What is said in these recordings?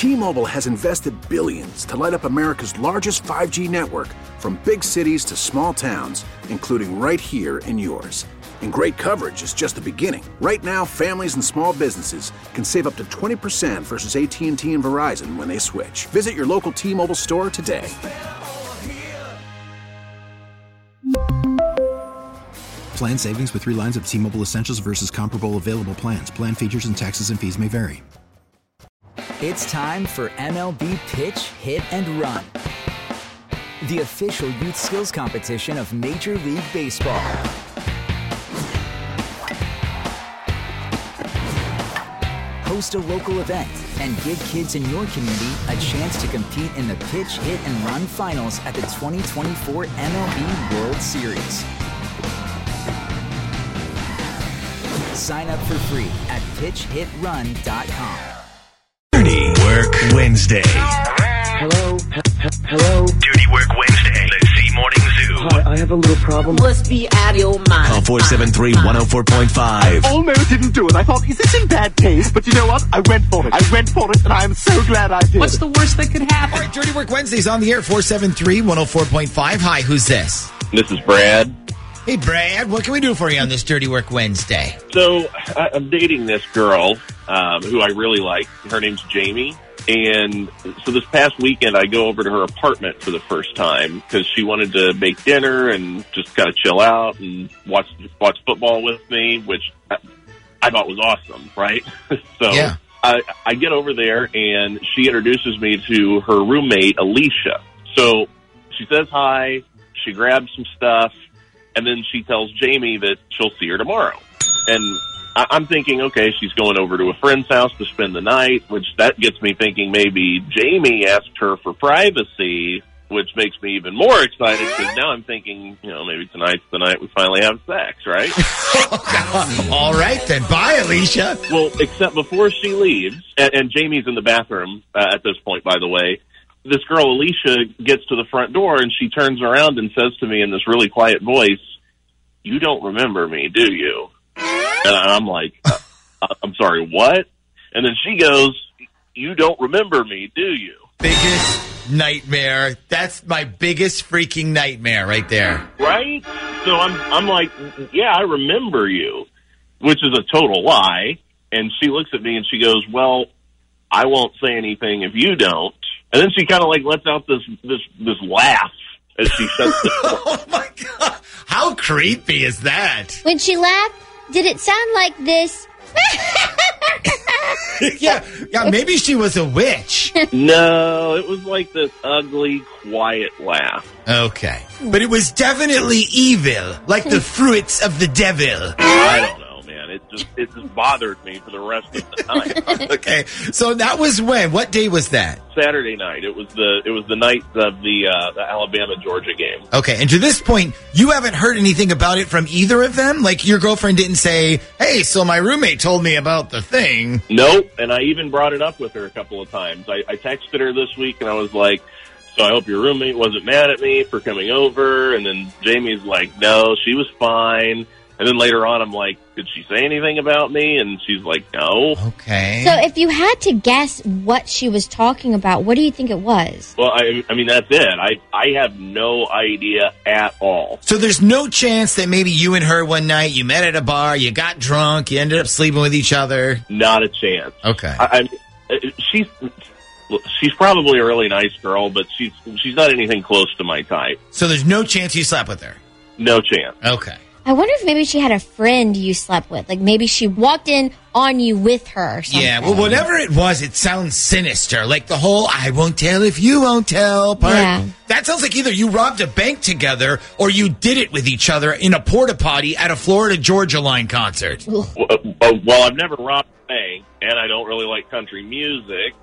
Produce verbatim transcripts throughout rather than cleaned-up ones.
T-Mobile has invested billions to light up America's largest five G network, from big cities to small towns, including right here in yours. And great coverage is just the beginning. Right now, families and small businesses can save up to twenty percent versus A T and T and Verizon when they switch. Visit your local T-Mobile store today. Plan savings with three lines of T-Mobile Essentials versus comparable available plans. Plan features and taxes and fees may vary. It's time for M L B Pitch, Hit, and Run, the official youth skills competition of Major League Baseball. Host a local event and give kids in your community a chance to compete in the Pitch, Hit, and Run finals at the twenty twenty-four M L B World Series. Sign up for free at pitch hit run dot com. Dirty Work Wednesday. Hello? H- hello? Dirty Work Wednesday. Let's see Morning Zoo. Hi, I have a little problem. Must be out of your mind. Call four seven three, one oh four point five. I almost didn't do it. I thought, is this in bad taste? But you know what? I went for it. I went for it, and I am so glad I did. What's the worst that could happen? All right, Dirty Work Wednesday's on the air, four seven three, one oh four point five. Hi, who's this? This is Brad. Hey, Brad, what can we do for you on this Dirty Work Wednesday? So I, I'm dating this girl um, who I really like. Her name's Jamie. And so this past weekend, I go over to her apartment for the first time because she wanted to make dinner and just kind of chill out and watch watch football with me, which I, I thought was awesome, right? so yeah. I, I get over there, and she introduces me to her roommate, Alicia. So she says hi, she grabs some stuff, and then she tells Jamie that she'll see her tomorrow. And I- I'm thinking, okay, she's going over to a friend's house to spend the night, which that gets me thinking maybe Jamie asked her for privacy, which makes me even more excited because now I'm thinking, you know, maybe tonight's the night we finally have sex, right? All right, then. Bye, Alicia. Well, except before she leaves, and, and Jamie's in the bathroom uh, at this point, by the way, this girl, Alicia, gets to the front door, and she turns around and says to me in this really quiet voice, "You don't remember me, do you?" And I'm like, uh, I'm sorry, what? And then she goes, "You don't remember me, do you?" Biggest nightmare. That's my biggest freaking nightmare right there. Right? So I'm, I'm like, yeah, I remember you, which is a total lie. And she looks at me and she goes, "Well, I won't say anything if you don't." And then she kind of like lets out this this this laugh as she shuts the door. Oh my God! How creepy is that? When she laughed, did it sound like this? yeah, yeah. Maybe she was a witch. No, it was like this ugly, quiet laugh. Okay, but it was definitely evil, like the fruits of the devil. I don't know. It just it just bothered me for the rest of the night. Okay, so that was when? What day was that? Saturday night. It was the it was the night of the uh, the Alabama Georgia game. Okay, and to this point, you haven't heard anything about it from either of them? Like your girlfriend didn't say, "Hey, so my roommate told me about the thing." Nope, and I even brought it up with her a couple of times. I, I texted her this week, and I was like, "So I hope your roommate wasn't mad at me for coming over." And then Jamie's like, "No, she was fine." And then later on, I'm like, "Did she say anything about me?" And she's like, "No." Okay. So if you had to guess what she was talking about, what do you think it was? Well, I, I mean, that's it. I, I have no idea at all. So there's no chance that maybe you and her one night, you met at a bar, you got drunk, you ended up sleeping with each other? Not a chance. Okay. I, I, she's she's probably a really nice girl, but she's she's not anything close to my type. So there's no chance you slept with her? No chance. Okay. I wonder if maybe she had a friend you slept with. Like maybe she walked in on you with her or something. Yeah, well, whatever it was, it sounds sinister. Like the whole "I won't tell if you won't tell" part. Yeah. That sounds like either you robbed a bank together or you did it with each other in a porta potty at a Florida Georgia Line concert. Well, uh, well, I've never robbed a bank, and I don't really like country music.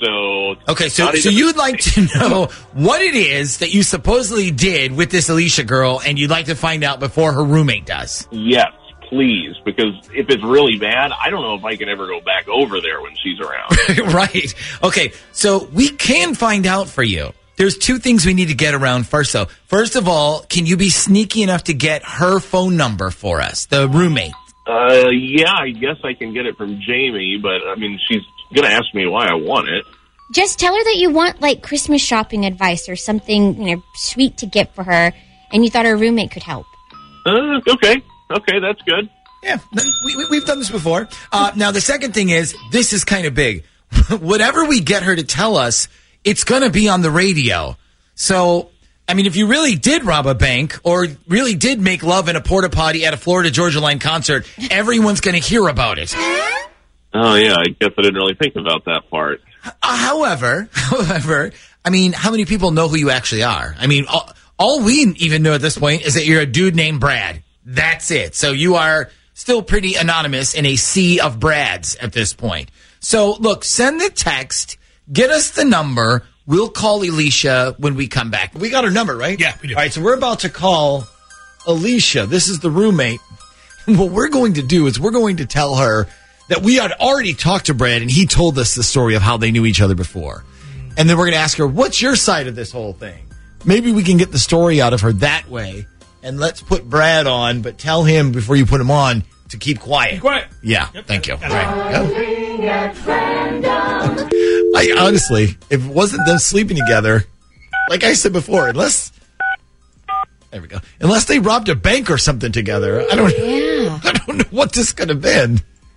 So okay, so so you'd like to know what it is that you supposedly did with this Alicia girl, and you'd like to find out before her roommate does. Yes, please, because if it's really bad, I don't know if I can ever go back over there when she's around. Right. Okay, so we can find out for you. There's two things we need to get around first, though. First of all, can you be sneaky enough to get her phone number for us, the roommate? Uh, yeah, I guess I can get it from Jamie, but I mean, she's going to ask me why I want it. Just tell her that you want like Christmas shopping advice or something, you know, sweet to get for her, and you thought her roommate could help. Uh, okay. Okay, that's good. Yeah, we, we, we've done this before. Uh, now, the second thing is, this is kind of big. Whatever we get her to tell us, it's going to be on the radio. So, I mean, if you really did rob a bank or really did make love in a porta potty at a Florida Georgia Line concert, everyone's going to hear about it. Oh, yeah, I guess I didn't really think about that part. Uh, however, however, I mean, how many people know who you actually are? I mean, all, all we even know at this point is that you're a dude named Brad. That's it. So you are still pretty anonymous in a sea of Brads at this point. So, look, send the text, get us the number. We'll call Alicia when we come back. We got her number, right? Yeah, we do. All right, so we're about to call Alicia. This is the roommate. And what we're going to do is we're going to tell her that we had already talked to Brad, and he told us the story of how they knew each other before. And then we're going to ask her, what's your side of this whole thing? Maybe we can get the story out of her that way. And let's put Brad on, but tell him before you put him on to keep quiet. Keep quiet. Yeah, Yep. thank you. That's Right. I honestly, if it wasn't them sleeping together, like I said before, unless there we go, unless they robbed a bank or something together, I don't, Yeah. I don't know what this could have been.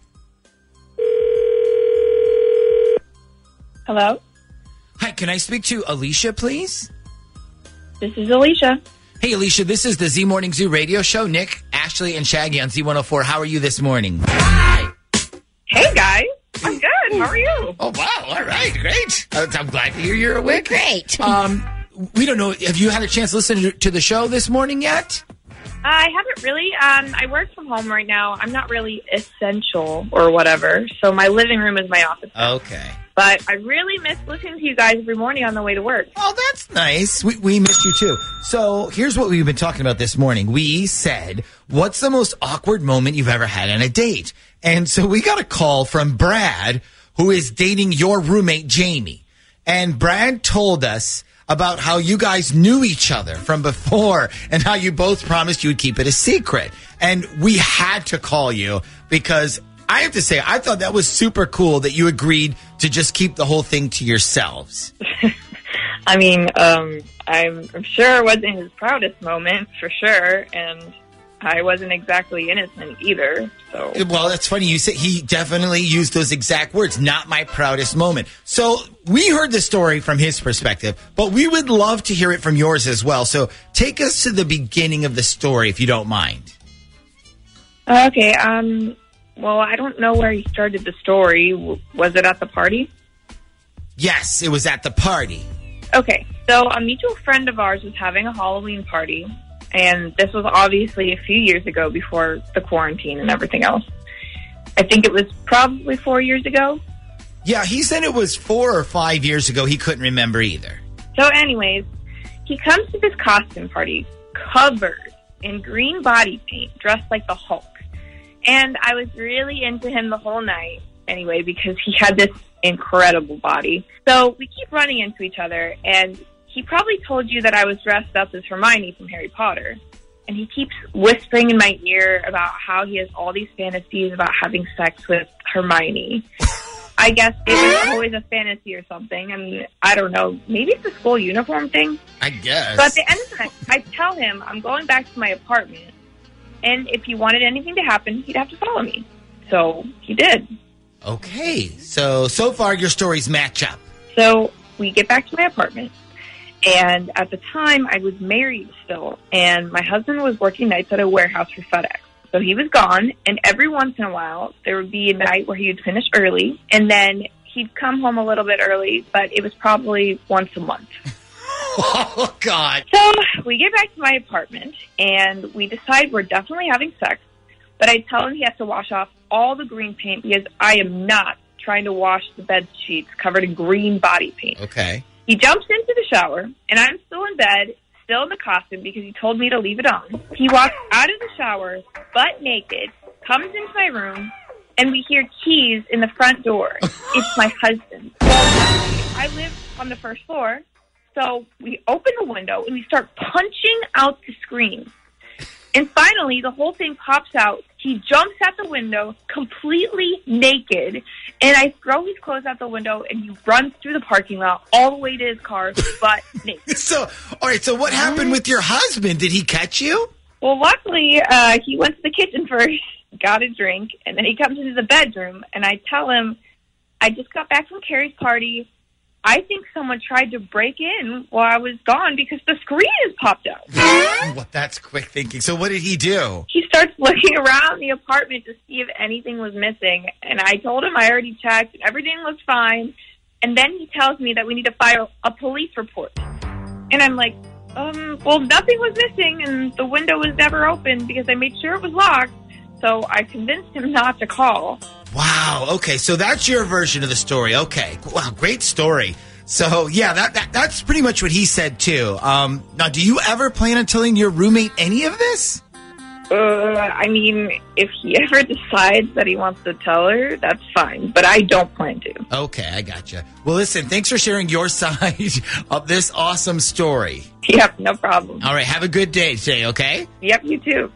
Hello? Hi, can I speak to Alicia, please? This is Alicia. Hey, Alicia, this is the Z Morning Zoo radio show. Nick, Ashley, and Shaggy on Z one oh four. How are you this morning? Hey, guys. I'm good. How are you? Oh, wow. All right. Great. Uh, I'm glad to hear you're awake. Great. Um, we don't know. Have you had a chance to listen to, to the show this morning yet? I haven't really. Um, I work from home right now. I'm not really essential or whatever, so my living room is my office. Okay. But I really miss listening to you guys every morning on the way to work. Oh, that's nice. We, we missed you, too. So here's what we've been talking about this morning. We said, what's the most awkward moment you've ever had on a date? And so we got a call from Brad, who is dating your roommate, Jamie. And Brad told us about how you guys knew each other from before and how you both promised you would keep it a secret. And we had to call you because I have to say, I thought that was super cool that you agreed to just keep the whole thing to yourselves. I mean, um, I'm, I'm sure it wasn't his proudest moment, for sure, and I wasn't exactly innocent either. So, well, that's funny. You say he definitely used those exact words. Not my proudest moment. So we heard the story from his perspective, but we would love to hear it from yours as well. So take us to the beginning of the story, if you don't mind. Okay. Um. Well, I don't know where he started the story. Was it at the party? Yes, it was at the party. Okay. So a mutual friend of ours was having a Halloween party. And this was obviously a few years ago before the quarantine and everything else. I think it was probably four years ago. Yeah, he said it was four or five years ago. He couldn't remember either. So anyways, he comes to this costume party covered in green body paint, dressed like the Hulk. And I was really into him the whole night anyway because he had this incredible body. So we keep running into each other, and he probably told you that I was dressed up as Hermione from Harry Potter. And he keeps whispering in my ear about how he has all these fantasies about having sex with Hermione. I guess it was always a fantasy or something. I mean, I don't know. Maybe it's a school uniform thing. I guess. So at the end of the night, I tell him I'm going back to my apartment. And if he wanted anything to happen, he'd have to follow me. So he did. Okay. So, so far your stories match up. So we get back to my apartment. And at the time, I was married still, and my husband was working nights at a warehouse for FedEx. So he was gone, and every once in a while, there would be a night where he would finish early, and then he'd come home a little bit early, but it was probably once a month. Oh, God. So we get back to my apartment, and we decide we're definitely having sex, but I tell him he has to wash off all the green paint because I am not trying to wash the bed sheets covered in green body paint. Okay. He jumps into the shower, and I'm still in bed, still in the costume because he told me to leave it on. He walks out of the shower, butt naked, comes into my room, and we hear keys in the front door. It's my husband. Well, I live on the first floor, so we open the window, and we start punching out the screen. And finally, the whole thing pops out. He jumps out the window completely naked, and I throw his clothes out the window, and he runs through the parking lot all the way to his car, butt naked. So, all right, so what happened with your husband? Did he catch you? Well, luckily, uh, he went to the kitchen first, got a drink, and then he comes into the bedroom, and I tell him, I just got back from Carrie's party. I think someone tried to break in while I was gone because the screen has popped out. Well, that's quick thinking. So what did he do? He starts looking around the apartment to see if anything was missing, and I told him I already checked, and everything looked fine, and then he tells me that we need to file a police report. And I'm like, um, well, nothing was missing, and the window was never open because I made sure it was locked, so I convinced him not to call. Wow. Okay, so that's your version of the story. Okay. Wow, great story. So, yeah, that, that that's pretty much what he said, too. Um, now, do you ever plan on telling your roommate any of this? Uh, I mean, if he ever decides that he wants to tell her, that's fine. But I don't plan to. Okay, I gotcha. Well, listen, thanks for sharing your side of this awesome story. Yep, no problem. All right, have a good day today, okay? Yep, you too.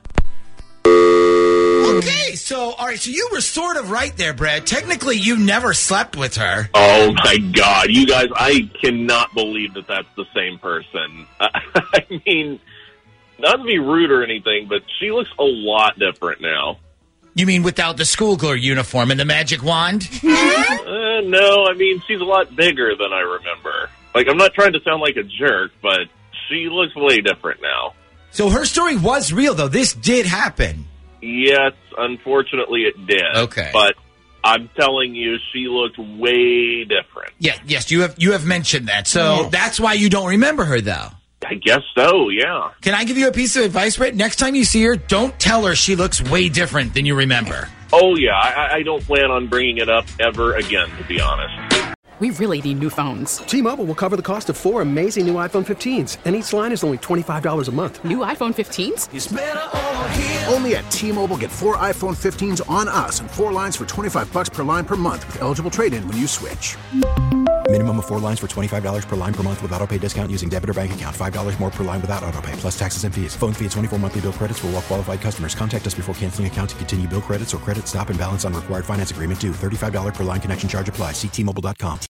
Okay, so, all right, so you were sort of right there, Brad. Technically, you never slept with her. Oh, my God. You guys, I cannot believe that that's the same person. I mean, not to be rude or anything, but she looks a lot different now. You mean without the schoolgirl uniform and the magic wand? uh, no, I mean, she's a lot bigger than I remember. Like, I'm not trying to sound like a jerk, but she looks way different now. So her story was real, though. This did happen. Yes, unfortunately it did. Okay. But I'm telling you, she looked way different. Yeah, yes, you have you have mentioned that. So that's why you don't remember her, though. I guess so, yeah. Can I give you a piece of advice, Brett? Next time you see her, don't tell her she looks way different than you remember. Oh, yeah. I, I don't plan on bringing it up ever again, to be honest. We really need new phones. T-Mobile will cover the cost of four amazing new iPhone fifteens, and each line is only twenty-five dollars a month. New iPhone fifteens? It's better over here. Only at T-Mobile, get four iPhone fifteens on us and four lines for twenty-five bucks per line per month with eligible trade-in when you switch. Minimum of four lines for twenty-five dollars per line per month with autopay discount using debit or bank account. five dollars more per line without autopay, plus taxes and fees. Phone fee at twenty-four monthly bill credits for well-qualified customers. Contact us before canceling account to continue bill credits or credit stop and balance on required finance agreement due. thirty-five dollars per line connection charge applies. See T Mobile dot com.